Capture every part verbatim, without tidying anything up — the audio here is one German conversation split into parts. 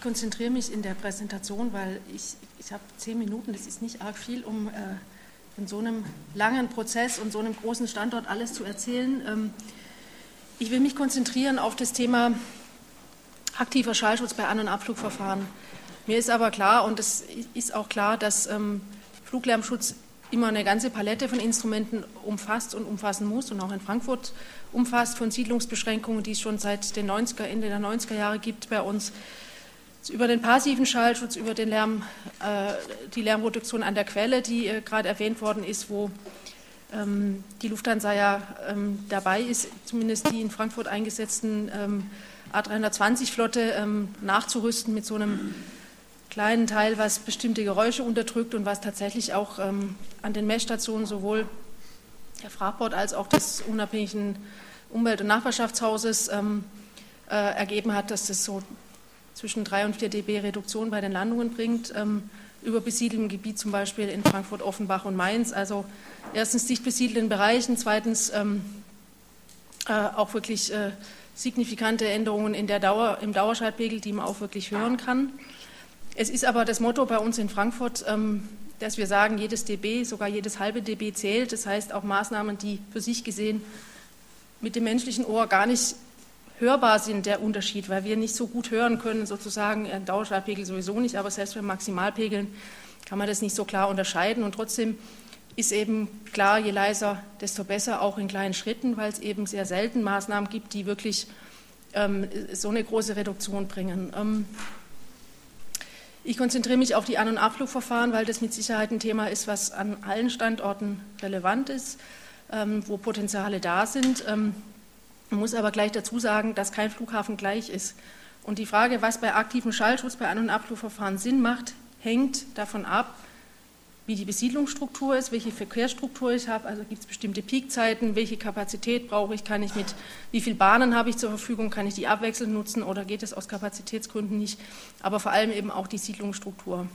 konzentriere mich in der Präsentation, weil ich, ich habe zehn Minuten, das ist nicht arg viel, um äh, in so einem langen Prozess und so einem großen Standort alles zu erzählen. Ähm, ich will mich konzentrieren auf das Thema aktiver Schallschutz bei An- und Abflugverfahren. Mir ist aber klar, und es ist auch klar, dass ähm, Fluglärmschutz immer eine ganze Palette von Instrumenten umfasst und umfassen muss und auch in Frankfurt umfasst, von Siedlungsbeschränkungen, die es schon seit den neunziger, Ende der neunziger Jahre gibt bei uns, über den passiven Schallschutz, über den Lärm, äh, die Lärmreduktion an der Quelle, die äh, gerade erwähnt worden ist, wo ähm, die Lufthansa ja ähm, dabei ist, zumindest die in Frankfurt eingesetzten ähm, A dreihundertzwanzig Flotte ähm, nachzurüsten mit so einem kleinen Teil, was bestimmte Geräusche unterdrückt und was tatsächlich auch ähm, an den Messstationen sowohl der Fraport als auch des unabhängigen Umwelt- und Nachbarschaftshauses ähm, äh, ergeben hat, dass das so zwischen drei und vier dB Reduktion bei den Landungen bringt, ähm, über besiedeltem Gebiet zum Beispiel in Frankfurt, Offenbach und Mainz. Also erstens dicht besiedelten Bereichen, zweitens ähm, äh, auch wirklich äh, signifikante Änderungen in der Dauer, im Dauerschallpegel, die man auch wirklich hören kann. Es ist aber das Motto bei uns in Frankfurt, ähm, dass wir sagen, jedes dB, sogar jedes halbe dB zählt. Das heißt auch Maßnahmen, die für sich gesehen mit dem menschlichen Ohr gar nicht hörbar sind, der Unterschied, weil wir nicht so gut hören können, sozusagen, äh, Dauerschallpegel sowieso nicht, aber selbst bei Maximalpegeln kann man das nicht so klar unterscheiden. Und trotzdem ist eben klar, je leiser, desto besser, auch in kleinen Schritten, weil es eben sehr selten Maßnahmen gibt, die wirklich ähm, so eine große Reduktion bringen. Ähm, Ich konzentriere mich auf die An- und Abflugverfahren, weil das mit Sicherheit ein Thema ist, was an allen Standorten relevant ist, ähm, wo Potenziale da sind. Ähm, man muss aber gleich dazu sagen, dass kein Flughafen gleich ist. Und die Frage, was bei aktivem Schallschutz bei An- und Abflugverfahren Sinn macht, hängt davon ab, wie die Besiedlungsstruktur ist, welche Verkehrsstruktur ich habe, also gibt es bestimmte Peakzeiten, welche Kapazität brauche ich, kann ich mit, wie viele Bahnen habe ich zur Verfügung, kann ich die abwechselnd nutzen oder geht es aus Kapazitätsgründen nicht, aber vor allem eben auch die Siedlungsstruktur.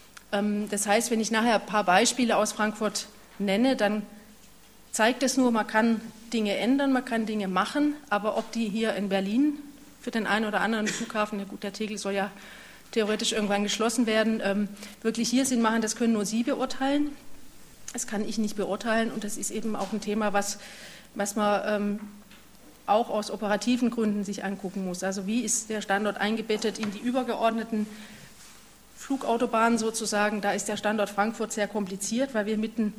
Das heißt, wenn ich nachher ein paar Beispiele aus Frankfurt nenne, dann zeigt es nur, man kann Dinge ändern, man kann Dinge machen, aber ob die hier in Berlin für den einen oder anderen Flughafen, ja gut, der Tegel soll ja theoretisch irgendwann geschlossen werden, ähm, wirklich hier Sinn machen, das können nur Sie beurteilen. Das kann ich nicht beurteilen und das ist eben auch ein Thema, was, was man ähm, auch aus operativen Gründen sich angucken muss. Also wie ist der Standort eingebettet in die übergeordneten Flugautobahnen sozusagen? Da ist der Standort Frankfurt sehr kompliziert, weil wir mitten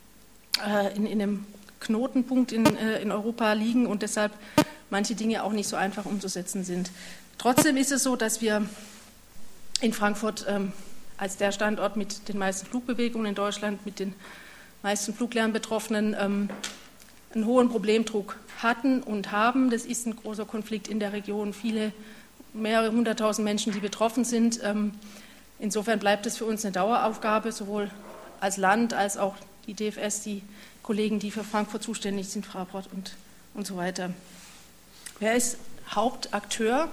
äh, in, in einem Knotenpunkt in, äh, in Europa liegen und deshalb manche Dinge auch nicht so einfach umzusetzen sind. Trotzdem ist es so, dass wir in Frankfurt ähm, als der Standort mit den meisten Flugbewegungen in Deutschland, mit den meisten Fluglärmbetroffenen, ähm, einen hohen Problemdruck hatten und haben. Das ist ein großer Konflikt in der Region, viele, mehrere hunderttausend Menschen, die betroffen sind. Ähm, insofern bleibt es für uns eine Daueraufgabe, sowohl als Land als auch die D F S, die Kollegen, die für Frankfurt zuständig sind, Fraport und, und so weiter. Wer ist Hauptakteur?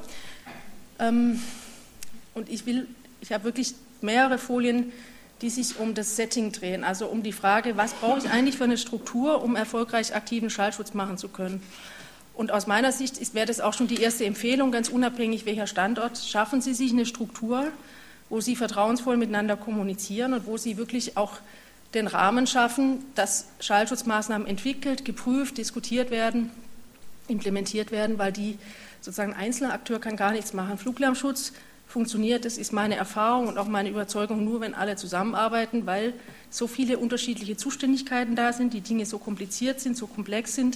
Ähm, Und ich will, ich habe wirklich mehrere Folien, die sich um das Setting drehen, also um die Frage, was brauche ich eigentlich für eine Struktur, um erfolgreich aktiven Schallschutz machen zu können. Und aus meiner Sicht ist, wäre das auch schon die erste Empfehlung, ganz unabhängig welcher Standort, schaffen Sie sich eine Struktur, wo Sie vertrauensvoll miteinander kommunizieren und wo Sie wirklich auch den Rahmen schaffen, dass Schallschutzmaßnahmen entwickelt, geprüft, diskutiert werden, implementiert werden, weil die sozusagen ein einzelner Akteur kann gar nichts machen. Fluglärmschutz funktioniert, das ist meine Erfahrung und auch meine Überzeugung, nur wenn alle zusammenarbeiten, weil so viele unterschiedliche Zuständigkeiten da sind, die Dinge so kompliziert sind, so komplex sind.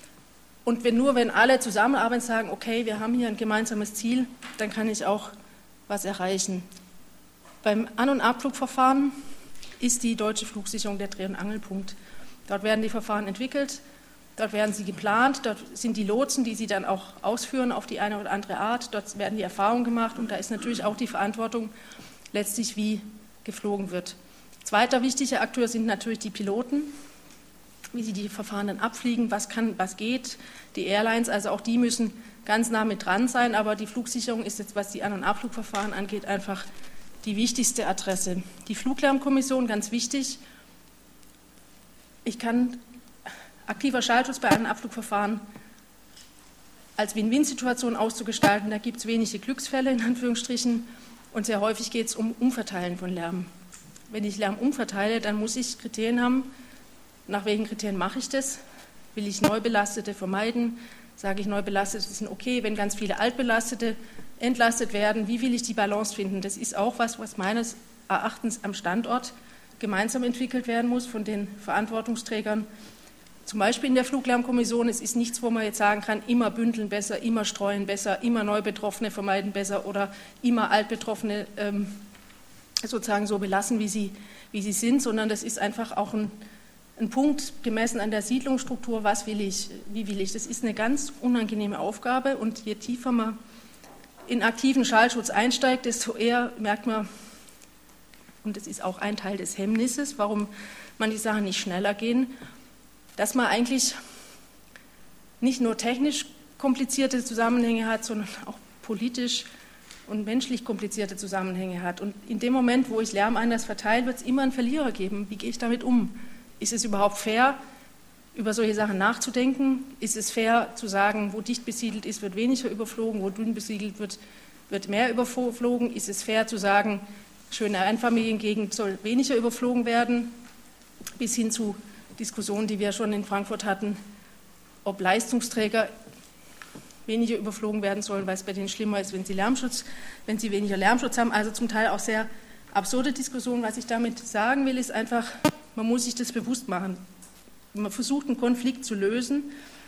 Und wenn nur wenn alle zusammenarbeiten, sagen, okay, wir haben hier ein gemeinsames Ziel, dann kann ich auch was erreichen. Beim An- und Abflugverfahren ist die deutsche Flugsicherung der Dreh- und Angelpunkt. Dort werden die Verfahren entwickelt. Dort werden sie geplant, dort sind die Lotsen, die sie dann auch ausführen auf die eine oder andere Art. Dort werden die Erfahrungen gemacht und da ist natürlich auch die Verantwortung letztlich, wie geflogen wird. Zweiter wichtiger Akteur sind natürlich die Piloten, wie sie die Verfahren dann abfliegen, was kann, was geht. Die Airlines, also auch die müssen ganz nah mit dran sein, aber die Flugsicherung ist jetzt, was die An- und Abflugverfahren angeht, einfach die wichtigste Adresse. Die Fluglärmkommission, ganz wichtig. Ich kann aktiver Schallschutz bei einem Abflugverfahren als Win-Win-Situation auszugestalten. Da gibt es wenige Glücksfälle, in Anführungsstrichen. Und sehr häufig geht es um Umverteilen von Lärm. Wenn ich Lärm umverteile, dann muss ich Kriterien haben. Nach welchen Kriterien mache ich das? Will ich Neubelastete vermeiden? Sage ich, Neubelastete sind okay, wenn ganz viele Altbelastete entlastet werden? Wie will ich die Balance finden? Das ist auch was, was meines Erachtens am Standort gemeinsam entwickelt werden muss von den Verantwortungsträgern. Zum Beispiel in der Fluglärmkommission, es ist nichts, wo man jetzt sagen kann, immer bündeln besser, immer streuen besser, immer Neubetroffene vermeiden besser oder immer Altbetroffene ähm, sozusagen so belassen, wie sie, wie sie sind, sondern das ist einfach auch ein, ein Punkt gemessen an der Siedlungsstruktur, was will ich, wie will ich. Das ist eine ganz unangenehme Aufgabe und je tiefer man in aktiven Schallschutz einsteigt, desto eher merkt man, und das ist auch ein Teil des Hemmnisses, warum manche Sachen nicht schneller gehen, dass man eigentlich nicht nur technisch komplizierte Zusammenhänge hat, sondern auch politisch und menschlich komplizierte Zusammenhänge hat. Und in dem Moment, wo ich Lärm anders verteile, wird es immer einen Verlierer geben. Wie gehe ich damit um? Ist es überhaupt fair, über solche Sachen nachzudenken? Ist es fair zu sagen, wo dicht besiedelt ist, wird weniger überflogen, wo dünn besiedelt wird, wird mehr überflogen? Ist es fair zu sagen, schöne Einfamiliengegend soll weniger überflogen werden? Bis hin zu Diskussionen, die wir schon in Frankfurt hatten, ob Leistungsträger weniger überflogen werden sollen, weil es bei denen schlimmer ist, wenn sie Lärmschutz, wenn sie weniger Lärmschutz haben. Also zum Teil auch sehr absurde Diskussionen. Was ich damit sagen will, ist einfach, man muss sich das bewusst machen. Man versucht, einen Konflikt zu lösen,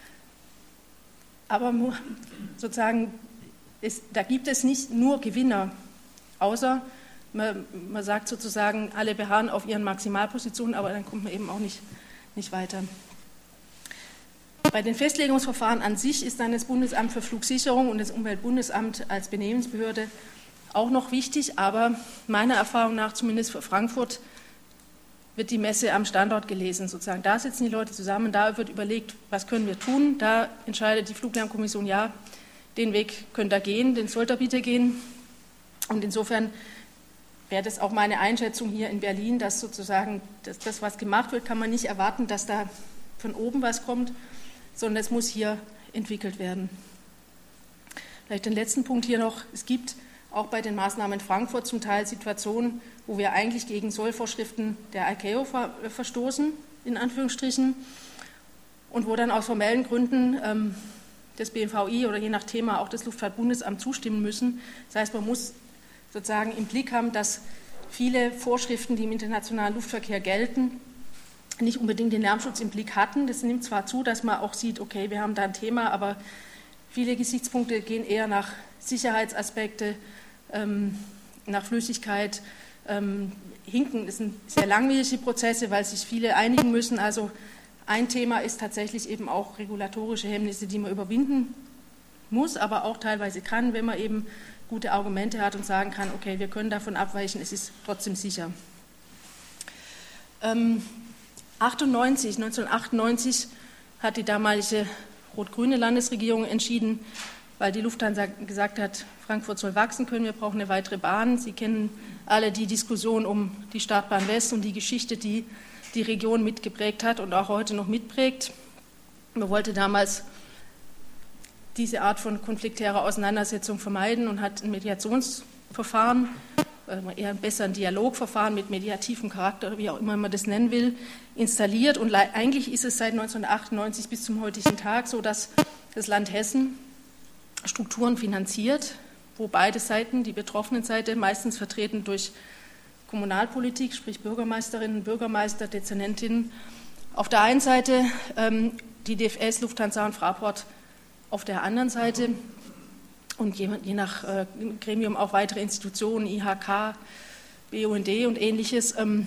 aber sozusagen, es, da gibt es nicht nur Gewinner, außer man, man sagt sozusagen, alle beharren auf ihren Maximalpositionen, aber dann kommt man eben auch nicht, nicht weiter. Bei den Festlegungsverfahren an sich ist dann das Bundesamt für Flugsicherung und das Umweltbundesamt als Benehmensbehörde auch noch wichtig, aber meiner Erfahrung nach, zumindest für Frankfurt, wird die Messe am Standort gelesen. Sozusagen. Da sitzen die Leute zusammen, da wird überlegt, was können wir tun. Da entscheidet die Fluglärmkommission, ja, den Weg könnt ihr gehen, den sollt ihr bitte gehen. Und insofern wäre das auch meine Einschätzung hier in Berlin, dass sozusagen dass das, was gemacht wird, kann man nicht erwarten, dass da von oben was kommt, sondern es muss hier entwickelt werden. Vielleicht den letzten Punkt hier noch. Es gibt auch bei den Maßnahmen in Frankfurt zum Teil Situationen, wo wir eigentlich gegen Sollvorschriften der I C A O ver verstoßen, in Anführungsstrichen, und wo dann aus formellen Gründen ähm, das B M V I oder je nach Thema auch das Luftfahrtbundesamt zustimmen müssen. Das heißt, man muss sozusagen im Blick haben, dass viele Vorschriften, die im internationalen Luftverkehr gelten, nicht unbedingt den Lärmschutz im Blick hatten. Das nimmt zwar zu, dass man auch sieht, okay, wir haben da ein Thema, aber viele Gesichtspunkte gehen eher nach Sicherheitsaspekte, ähm, nach Flüssigkeit. Ähm, hinken, das sind sehr langwierige Prozesse, weil sich viele einigen müssen. Also ein Thema ist tatsächlich eben auch regulatorische Hemmnisse, die man überwinden muss, aber auch teilweise kann, wenn man eben gute Argumente hat und sagen kann, okay, wir können davon abweichen, es ist trotzdem sicher. Ähm, achtundneunzig, neunzehnhundertachtundneunzig hat die damalige rot-grüne Landesregierung entschieden, weil die Lufthansa gesagt hat, Frankfurt soll wachsen können, wir brauchen eine weitere Bahn. Sie kennen alle die Diskussion um die Startbahn West und die Geschichte, die die Region mitgeprägt hat und auch heute noch mitprägt. Man wollte damals diese Art von konfliktärer Auseinandersetzung vermeiden und hat ein Mediationsverfahren, eher ein besseren Dialogverfahren mit mediativem Charakter, oder wie auch immer man das nennen will, installiert. Und eigentlich ist es seit neunzehnhundertachtundneunzig bis zum heutigen Tag so, dass das Land Hessen Strukturen finanziert, wo beide Seiten, die betroffenen Seite, meistens vertreten durch Kommunalpolitik, sprich Bürgermeisterinnen, Bürgermeister, Dezernentinnen, auf der einen Seite ähm, die D F S, Lufthansa und Fraport auf der anderen Seite und je, je nach äh, Gremium auch weitere Institutionen, I H K, B U N D und Ähnliches. Ähm,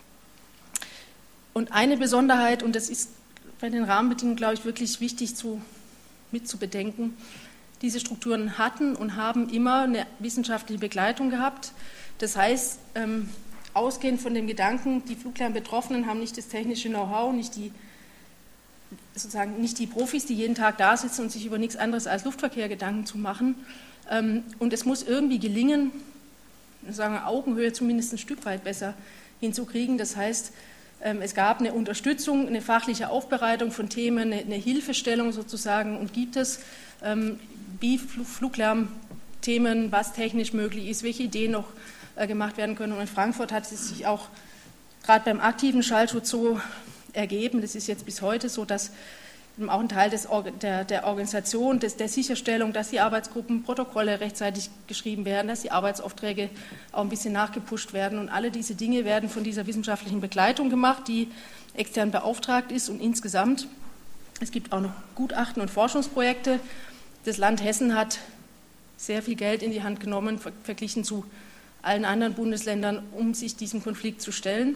und eine Besonderheit, und das ist bei den Rahmenbedingungen, glaube ich, wirklich wichtig zu, mitzubedenken, diese Strukturen hatten und haben immer eine wissenschaftliche Begleitung gehabt. Das heißt, ähm, ausgehend von dem Gedanken, die Fluglärm-Betroffenen haben nicht das technische Know-how, nicht die, sozusagen nicht die Profis, die jeden Tag da sitzen und sich über nichts anderes als Luftverkehr Gedanken zu machen. Ähm, und es muss irgendwie gelingen, sagen wir, Augenhöhe zumindest ein Stück weit besser hinzukriegen. Das heißt, ähm, es gab eine Unterstützung, eine fachliche Aufbereitung von Themen, eine, eine Hilfestellung sozusagen und gibt es, ähm, wie Fluglärm Themen, was technisch möglich ist, welche Ideen noch äh, gemacht werden können. Und in Frankfurt hat es sich auch gerade beim aktiven Schallschutz so ergeben, das ist jetzt bis heute so, dass auch ein Teil des, der, der Organisation, des, der Sicherstellung, dass die Arbeitsgruppen Protokolle rechtzeitig geschrieben werden, dass die Arbeitsaufträge auch ein bisschen nachgepusht werden. Und alle diese Dinge werden von dieser wissenschaftlichen Begleitung gemacht, die extern beauftragt ist. Und insgesamt, es gibt auch noch Gutachten und Forschungsprojekte. Das Land Hessen hat sehr viel Geld in die Hand genommen, verglichen zu allen anderen Bundesländern, um sich diesem Konflikt zu stellen.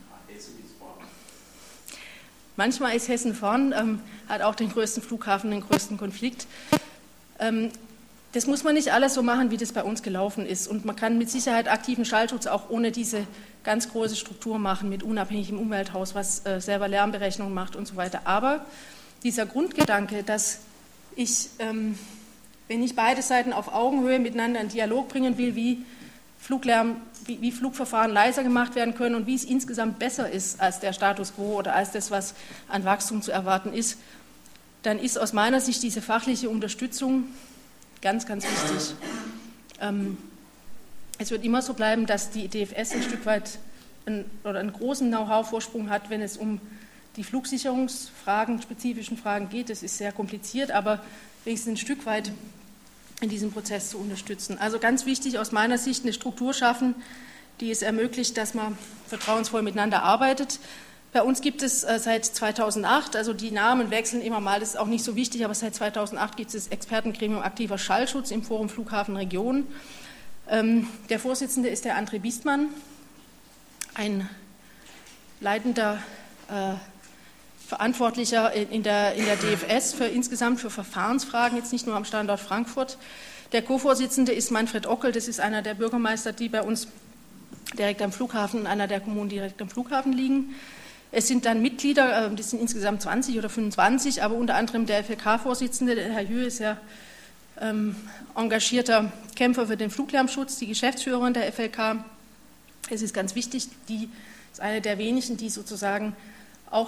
Manchmal ist Hessen vorn, ähm, hat auch den größten Flughafen, den größten Konflikt. Ähm, das muss man nicht alles so machen, wie das bei uns gelaufen ist. Und man kann mit Sicherheit aktiven Schallschutz auch ohne diese ganz große Struktur machen, mit unabhängigem Umwelthaus, was äh, selber Lärmberechnungen macht und so weiter. Aber dieser Grundgedanke, dass ich, ähm, wenn ich beide Seiten auf Augenhöhe miteinander in Dialog bringen will, wie Fluglärm, wie, wie Flugverfahren leiser gemacht werden können und wie es insgesamt besser ist als der Status quo oder als das, was an Wachstum zu erwarten ist, dann ist aus meiner Sicht diese fachliche Unterstützung ganz, ganz wichtig. Ähm, es wird immer so bleiben, dass die D F S ein Stück weit einen, oder einen großen Know-how-Vorsprung hat, wenn es um die Flugsicherungsfragen, spezifischen Fragen geht. Das ist sehr kompliziert, aber wenigstens ein Stück weit in diesem Prozess zu unterstützen. Also ganz wichtig aus meiner Sicht eine Struktur schaffen, die es ermöglicht, dass man vertrauensvoll miteinander arbeitet. Bei uns gibt es äh, seit zweitausendacht, also die Namen wechseln immer mal, das ist auch nicht so wichtig, aber seit zweitausendacht gibt es das Expertengremium aktiver Schallschutz im Forum Flughafen Region. Ähm, der Vorsitzende ist der André Biestmann, ein leitender äh, Verantwortlicher in der, in der D F S für insgesamt für Verfahrensfragen, jetzt nicht nur am Standort Frankfurt. Der Co-Vorsitzende ist Manfred Ockel, das ist einer der Bürgermeister, die bei uns direkt am Flughafen, in einer der Kommunen direkt am Flughafen liegen. Es sind dann Mitglieder, das sind insgesamt zwanzig oder fünfundzwanzig, aber unter anderem der F L K-Vorsitzende, der Herr Jö, ist ja ähm, engagierter Kämpfer für den Fluglärmschutz, die Geschäftsführerin der F L K. Es ist ganz wichtig, die ist eine der wenigen, die sozusagen auch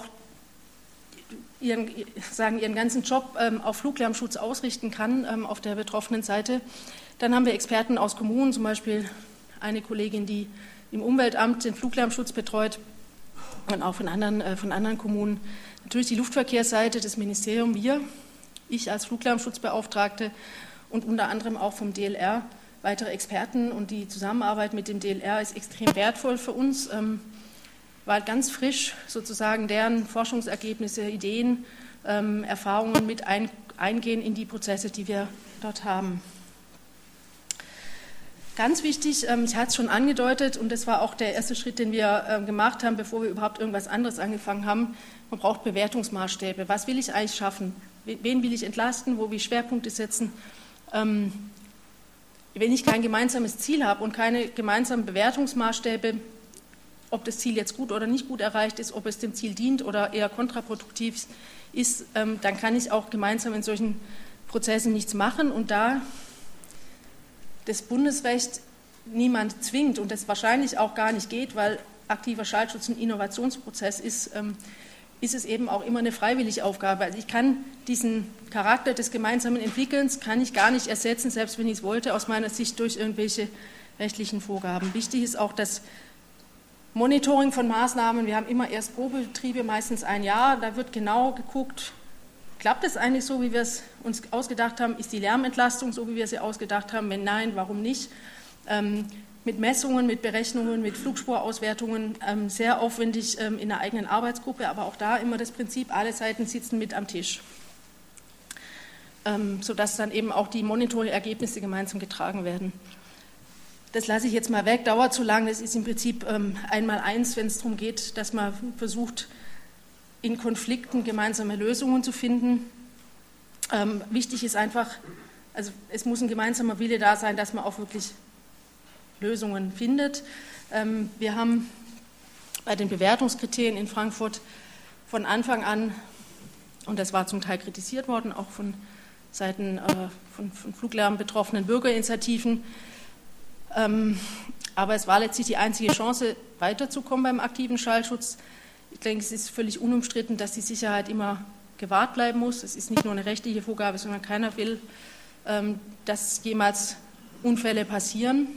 Ihren, sagen, ihren ganzen Job ähm, auf Fluglärmschutz ausrichten kann ähm, auf der betroffenen Seite. Dann haben wir Experten aus Kommunen, zum Beispiel eine Kollegin, die im Umweltamt den Fluglärmschutz betreut und auch von anderen, äh, von anderen Kommunen. Natürlich die Luftverkehrsseite, das Ministerium, wir, ich als Fluglärmschutzbeauftragte und unter anderem auch vom D L R weitere Experten. Und die Zusammenarbeit mit dem D L R ist extrem wertvoll für uns. Ähm, weil ganz frisch sozusagen deren Forschungsergebnisse, Ideen, ähm, Erfahrungen mit ein, eingehen in die Prozesse, die wir dort haben. Ganz wichtig, ähm, ich hatte es schon angedeutet und das war auch der erste Schritt, den wir ähm, gemacht haben, bevor wir überhaupt irgendwas anderes angefangen haben, man braucht Bewertungsmaßstäbe. Was will ich eigentlich schaffen? Wen will ich entlasten? Wo will ich Schwerpunkte setzen? Ähm, wenn ich kein gemeinsames Ziel habe und keine gemeinsamen Bewertungsmaßstäbe, ob das Ziel jetzt gut oder nicht gut erreicht ist, ob es dem Ziel dient oder eher kontraproduktiv ist, ähm, dann kann ich auch gemeinsam in solchen Prozessen nichts machen. Und da das Bundesrecht niemand zwingt und das wahrscheinlich auch gar nicht geht, weil aktiver Schallschutz ein Innovationsprozess ist, ähm, ist es eben auch immer eine freiwillige Aufgabe. Also ich kann diesen Charakter des gemeinsamen Entwickelns kann ich gar nicht ersetzen, selbst wenn ich es wollte, aus meiner Sicht durch irgendwelche rechtlichen Vorgaben. Wichtig ist auch, dass Monitoring von Maßnahmen, wir haben immer erst Probebetriebe, meistens ein Jahr, da wird genau geguckt, klappt es eigentlich so, wie wir es uns ausgedacht haben, ist die Lärmentlastung so, wie wir sie ausgedacht haben, wenn nein, warum nicht, ähm, mit Messungen, mit Berechnungen, mit Flugspurauswertungen, ähm, sehr aufwendig ähm, in der eigenen Arbeitsgruppe, aber auch da immer das Prinzip, alle Seiten sitzen mit am Tisch, ähm, sodass dann eben auch die Monitoring-Ergebnisse gemeinsam getragen werden. Das lasse ich jetzt mal weg, dauert zu lang, das ist im Prinzip ähm, einmal eins, wenn es darum geht, dass man versucht, in Konflikten gemeinsame Lösungen zu finden. Ähm, wichtig ist einfach, also es muss ein gemeinsamer Wille da sein, dass man auch wirklich Lösungen findet. Ähm, wir haben bei den Bewertungskriterien in Frankfurt von Anfang an, und das war zum Teil kritisiert worden, auch von Seiten äh, von, von Fluglärm betroffenen Bürgerinitiativen, Ähm, aber es war letztlich die einzige Chance, weiterzukommen beim aktiven Schallschutz. Ich denke, es ist völlig unumstritten, dass die Sicherheit immer gewahrt bleiben muss. Es ist nicht nur eine rechtliche Vorgabe, sondern keiner will, ähm, dass jemals Unfälle passieren.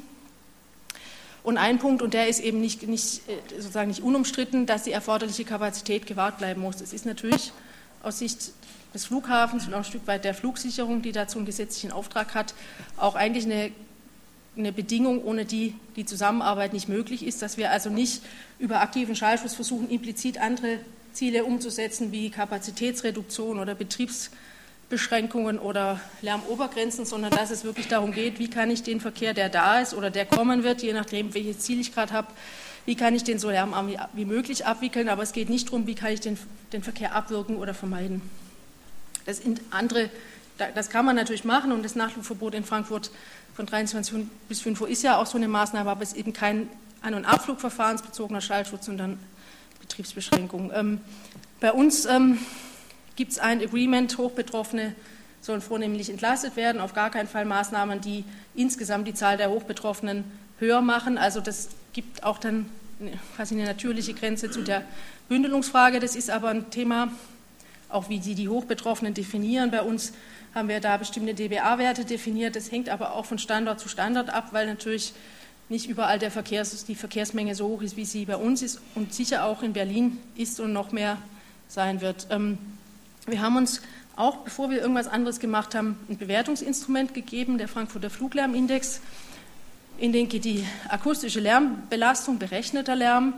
Und ein Punkt, und der ist eben nicht, nicht, sozusagen nicht unumstritten, dass die erforderliche Kapazität gewahrt bleiben muss. Es ist natürlich aus Sicht des Flughafens und auch ein Stück weit der Flugsicherung, die dazu einen gesetzlichen Auftrag hat, auch eigentlich eine, eine Bedingung, ohne die die Zusammenarbeit nicht möglich ist, dass wir also nicht über aktiven Schallschutz versuchen, implizit andere Ziele umzusetzen, wie Kapazitätsreduktion oder Betriebsbeschränkungen oder Lärmobergrenzen, sondern dass es wirklich darum geht, wie kann ich den Verkehr, der da ist oder der kommen wird, je nachdem, welches Ziel ich gerade habe, wie kann ich den so lärmarm wie, wie möglich abwickeln, aber es geht nicht darum, wie kann ich den, den Verkehr abwirken oder vermeiden. Das, andere, das kann man natürlich machen und das Nachflugverbot in Frankfurt von dreiundzwanzig bis fünf Uhr ist ja auch so eine Maßnahme, aber es ist eben kein An- und Abflugverfahrensbezogener Schallschutz, sondern Betriebsbeschränkung. Ähm, bei uns ähm, gibt es ein Agreement, Hochbetroffene sollen vornehmlich entlastet werden, auf gar keinen Fall Maßnahmen, die insgesamt die Zahl der Hochbetroffenen höher machen. Also das gibt auch dann quasi eine natürliche Grenze zu der Bündelungsfrage. Das ist aber ein Thema, auch wie Sie die Hochbetroffenen definieren. Bei uns haben wir da bestimmte D B A-Werte definiert. Das hängt aber auch von Standort zu Standort ab, weil natürlich nicht überall der Verkehrs, die Verkehrsmenge so hoch ist, wie sie bei uns ist und sicher auch in Berlin ist und noch mehr sein wird. Wir haben uns auch, bevor wir irgendwas anderes gemacht haben, ein Bewertungsinstrument gegeben, der Frankfurter Fluglärmindex. In den geht die akustische Lärmbelastung, berechneter Lärm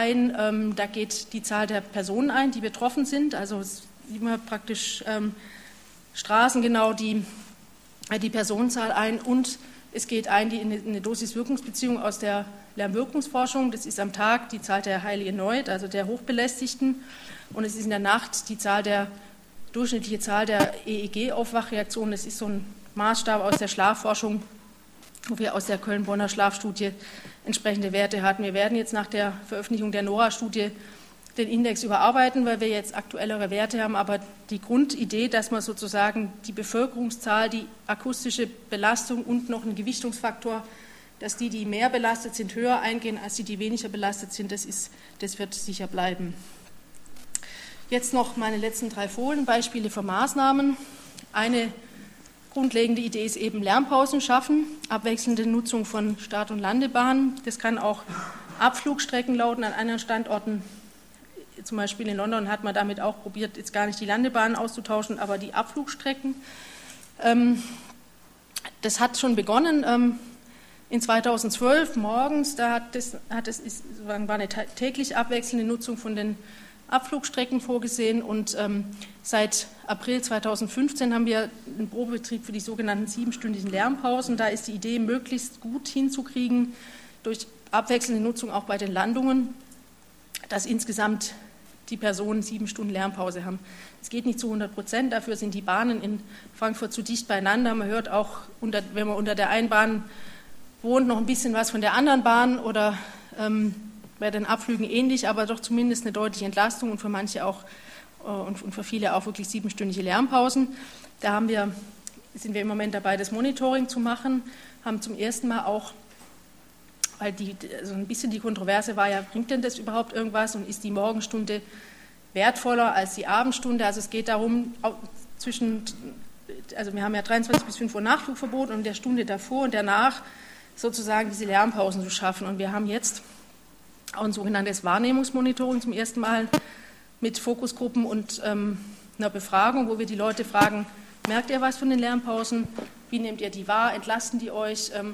ein. Da geht die Zahl der Personen ein, die betroffen sind, also immer praktisch ähm, Straßen genau die, die Personenzahl ein und es geht ein die in eine Dosis-Wirkungsbeziehung aus der Lärmwirkungsforschung. Das ist am Tag die Zahl der Highly Annoyed, also der Hochbelästigten, und es ist in der Nacht die Zahl der durchschnittliche Zahl der E E G-Aufwachreaktionen. Das ist so ein Maßstab aus der Schlafforschung, wo wir aus der Köln-Bonner Schlafstudie entsprechende Werte hatten. Wir werden jetzt nach der Veröffentlichung der NORA-Studie den Index überarbeiten, weil wir jetzt aktuellere Werte haben, aber die Grundidee, dass man sozusagen die Bevölkerungszahl, die akustische Belastung und noch einen Gewichtungsfaktor, dass die, die mehr belastet sind, höher eingehen als die, die weniger belastet sind, das, ist, das wird sicher bleiben. Jetzt noch meine letzten drei Folien, Beispiele für Maßnahmen. Eine grundlegende Idee ist eben Lärmpausen schaffen, abwechselnde Nutzung von Start- und Landebahnen. Das kann auch Abflugstrecken lauten an anderen Standorten. Zum Beispiel in London hat man damit auch probiert, jetzt gar nicht die Landebahnen auszutauschen, aber die Abflugstrecken. Das hat schon begonnen in zweitausendzwölf morgens. Da hat es, hat es ist, war eine täglich abwechselnde Nutzung von den Abflugstrecken vorgesehen und seit April zweitausendfünfzehn haben wir einen Probebetrieb für die sogenannten siebenstündigen Lärmpausen. Da ist die Idee, möglichst gut hinzukriegen, durch abwechselnde Nutzung auch bei den Landungen, dass insgesamt die Personen sieben Stunden Lärmpause haben. Es geht nicht zu hundert Prozent, dafür sind die Bahnen in Frankfurt zu dicht beieinander. Man hört auch, unter, wenn man unter der einen Bahn wohnt, noch ein bisschen was von der anderen Bahn oder ähm, bei den Abflügen ähnlich, aber doch zumindest eine deutliche Entlastung und für manche auch äh, und, und für viele auch wirklich siebenstündige Lärmpausen. Da haben wir, sind wir im Moment dabei, das Monitoring zu machen, haben zum ersten Mal auch, weil die, also ein bisschen die Kontroverse war ja, bringt denn das überhaupt irgendwas und ist die Morgenstunde wertvoller als die Abendstunde? Also es geht darum, zwischen, also wir haben ja dreiundzwanzig bis fünf Uhr Nachflugverbot und der Stunde davor und danach sozusagen diese Lärmpausen zu schaffen. Und wir haben jetzt auch ein sogenanntes Wahrnehmungsmonitoring zum ersten Mal mit Fokusgruppen und ähm, einer Befragung, wo wir die Leute fragen, merkt ihr was von den Lärmpausen? Wie nehmt ihr die wahr? Entlasten die euch? Ähm,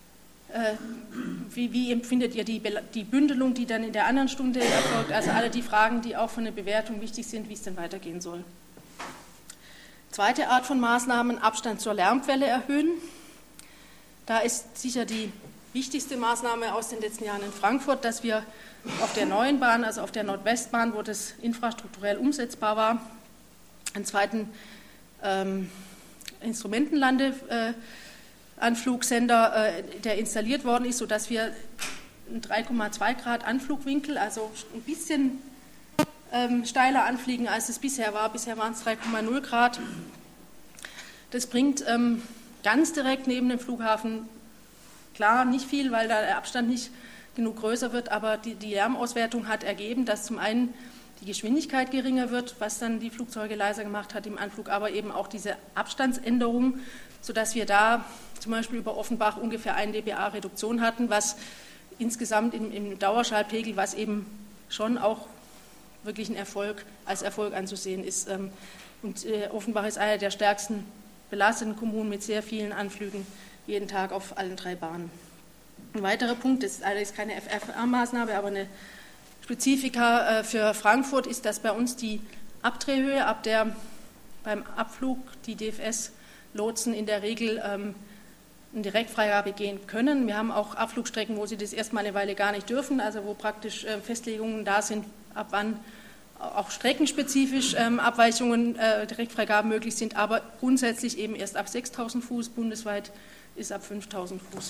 Wie, wie empfindet ihr die, die Bündelung, die dann in der anderen Stunde erfolgt? Also alle die Fragen, die auch von der Bewertung wichtig sind, wie es denn weitergehen soll. Zweite Art von Maßnahmen, Abstand zur Lärmquelle erhöhen. Da ist sicher die wichtigste Maßnahme aus den letzten Jahren in Frankfurt, dass wir auf der neuen Bahn, also auf der Nordwestbahn, wo das infrastrukturell umsetzbar war, einen zweiten ähm, Instrumentenlande äh, Anflugsender, der installiert worden ist, sodass wir einen drei Komma zwei Grad Anflugwinkel, also ein bisschen ähm, steiler anfliegen, als es bisher war. Bisher waren es drei Komma null Grad. Das bringt ähm, ganz direkt neben dem Flughafen, klar, nicht viel, weil da der Abstand nicht genug größer wird, aber die, die Lärmauswertung hat ergeben, dass zum einen die Geschwindigkeit geringer wird, was dann die Flugzeuge leiser gemacht hat im Anflug, aber eben auch diese Abstandsänderung, sodass wir da zum Beispiel über Offenbach ungefähr ein dBA Reduktion hatten, was insgesamt im, im Dauerschallpegel, was eben schon auch wirklich ein Erfolg, als Erfolg anzusehen ist. Und Offenbach ist eine der stärksten belasteten Kommunen mit sehr vielen Anflügen jeden Tag auf allen drei Bahnen. Ein weiterer Punkt, das ist allerdings keine F F A-Maßnahme, aber eine Spezifika für Frankfurt ist, dass bei uns die Abdrehhöhe, ab der beim Abflug die D F S-Lotsen in der Regel ähm, eine Direktfreigabe gehen können. Wir haben auch Abflugstrecken, wo sie das erstmal eine Weile gar nicht dürfen, also wo praktisch äh, Festlegungen da sind, ab wann auch streckenspezifisch ähm, Abweichungen, äh, Direktfreigaben möglich sind, aber grundsätzlich eben erst ab sechstausend Fuß, bundesweit ist ab fünftausend Fuß.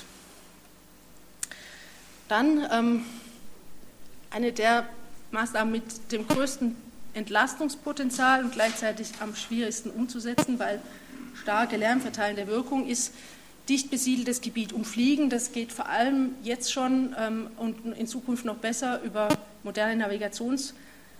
Dann ähm, eine der Maßnahmen mit dem größten Entlastungspotenzial und gleichzeitig am schwierigsten umzusetzen, weil starke lärmverteilende Wirkung ist, dicht besiedeltes Gebiet umfliegen. Das geht vor allem jetzt schon ähm, und in Zukunft noch besser über moderne Navigationsmethoden,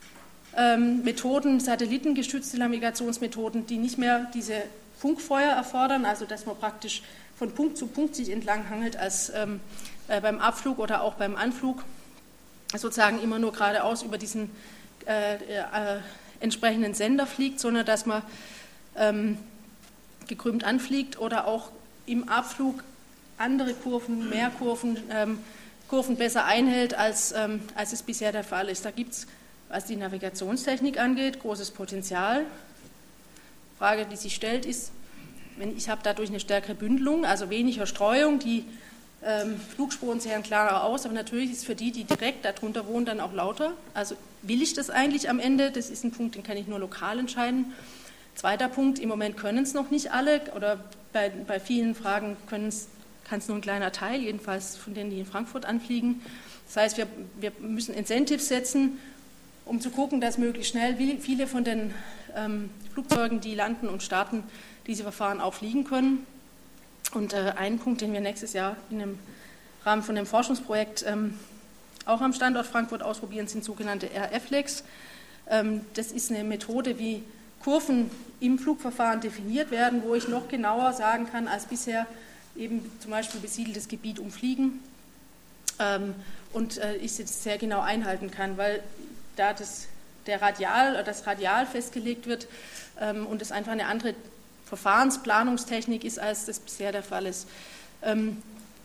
ähm, satellitengestützte Navigationsmethoden, die nicht mehr diese Funkfeuer erfordern, also dass man praktisch von Punkt zu Punkt sich entlang hangelt, als ähm, äh, beim Abflug oder auch beim Anflug, sozusagen immer nur geradeaus über diesen äh, äh, entsprechenden Sender fliegt, sondern dass man ähm, gekrümmt anfliegt oder auch im Abflug andere Kurven, mehr Kurven, ähm, Kurven besser einhält, als, ähm, als es bisher der Fall ist. Da gibt es, was die Navigationstechnik angeht, großes Potenzial. Die Frage, die sich stellt, ist, wenn ich habe dadurch eine stärkere Bündelung, also weniger Streuung, die ähm, Flugspuren sehen klarer aus, aber natürlich ist für die, die direkt darunter wohnen, dann auch lauter. Also will ich das eigentlich am Ende? Das ist ein Punkt, den kann ich nur lokal entscheiden. Zweiter Punkt, im Moment können es noch nicht alle oder bei, bei vielen Fragen kann es nur ein kleiner Teil, jedenfalls von denen, die in Frankfurt anfliegen. Das heißt, wir, wir müssen Incentives setzen, um zu gucken, dass möglichst schnell viele von den ähm, Flugzeugen, die landen und starten, diese Verfahren auch fliegen können. Und äh, ein Punkt, den wir nächstes Jahr in dem Rahmen von dem Forschungsprojekt ähm, auch am Standort Frankfurt ausprobieren, sind sogenannte R F-Lex. Ähm, das ist eine Methode, wie Kurven im Flugverfahren definiert werden, wo ich noch genauer sagen kann, als bisher eben zum Beispiel besiedeltes Gebiet umfliegen ähm, und äh, ich es sehr genau einhalten kann, weil da das, der Radial, das Radial festgelegt wird ähm, und es einfach eine andere Verfahrensplanungstechnik ist, als das bisher der Fall ist. Ähm,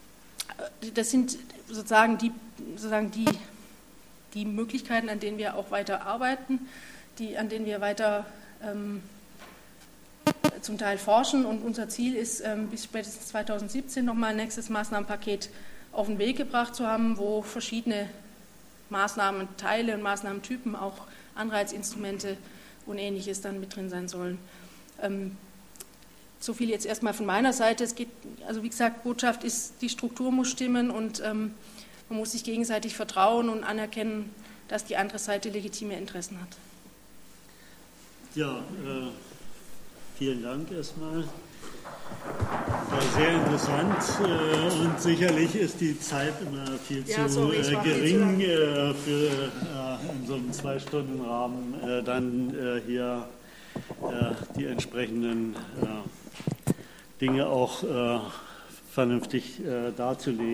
das sind sozusagen die, sozusagen die, die Möglichkeiten, an denen wir auch weiter arbeiten, die, an denen wir weiter ähm, zum Teil forschen, und unser Ziel ist, ähm, bis spätestens zweitausendsiebzehn nochmal ein nächstes Maßnahmenpaket auf den Weg gebracht zu haben, wo verschiedene Maßnahmenteile und Maßnahmentypen, auch Anreizinstrumente und Ähnliches dann mit drin sein sollen. Ähm, so viel jetzt erstmal von meiner Seite. Es geht, also wie gesagt, Botschaft ist, die Struktur muss stimmen und ähm, man muss sich gegenseitig vertrauen und anerkennen, dass die andere Seite legitime Interessen hat. Ja, äh, vielen Dank erstmal. War sehr interessant äh, und sicherlich ist die Zeit immer viel ja, zu sorry, äh, gering äh, für äh, in so einem Zwei-Stunden-Rahmen äh, dann äh, hier äh, die entsprechenden äh, Dinge auch äh, vernünftig äh, darzulegen.